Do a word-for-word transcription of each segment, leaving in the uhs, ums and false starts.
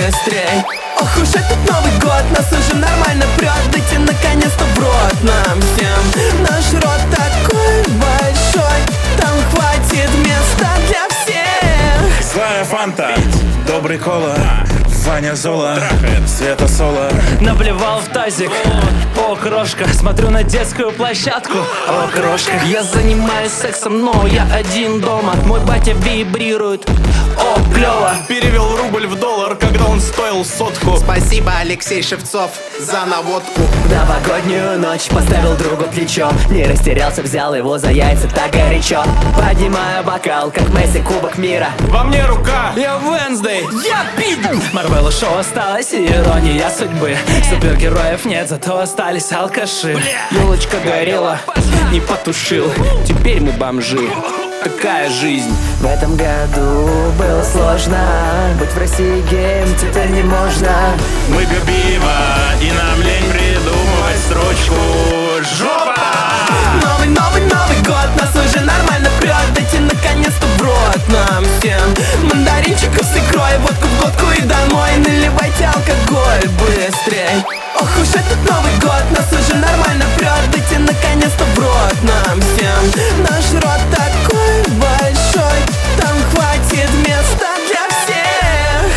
быстрей. Ох уж этот Новый год, нас уже нормально прет. Дайте наконец-то в рот нам всем. Наш рот такой большой, там хватит места для всех. Злая фанта, добрый кола, Ваня Зола, Света Соло. Наплевал в тазик, о, крошка, смотрю на детскую площадку, о, крошка. Я занимаюсь сексом, но я один дома. Мой батя вибрирует, о, клёво. Перевел рубль в доллар, когда он стоил сотку. Спасибо, Алексей Шевцов, за наводку. В новогоднюю ночь поставил другу плечо. Не растерялся, взял его за яйца так горячо. Поднимаю бокал, как Месси, кубок мира. Во мне рука. Я Венсдей, я Пит. Марвелу шоу осталось, и ирония судьбы. Супергероев нет, зато остались алкаши. Елочка горела, не потушил. Теперь мы бомжи. Такая жизнь. В этом году было сложно. Быть в России геем теперь не можно. Мы пьем пиво, и нам лень придумывать строчку. Жопа! Новый, новый, Новый год, нас уже нормально прет. Дайте наконец-то в рот нам всем. Мандаринчиков с икрой, водку в глотку и домой. Наливайте алкоголь быстрей. Ох уж этот Новый год, нас уже нормально прет. Дайте наконец-то в рот нам всем. Наш рот такой большой, там хватит места для всех.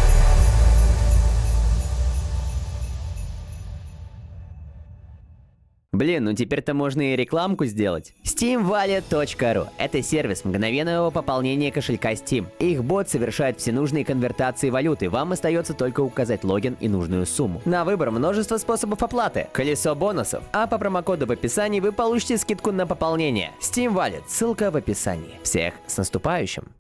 Блин, ну теперь-то можно и рекламку сделать. Steam Wallet точка ру – это сервис мгновенного пополнения кошелька Steam. Их бот совершает все нужные конвертации валюты. Вам остается только указать логин и нужную сумму. На выбор множество способов оплаты. Колесо бонусов. А по промокоду в описании вы получите скидку на пополнение. Steam Wallet. Ссылка в описании. Всех с наступающим!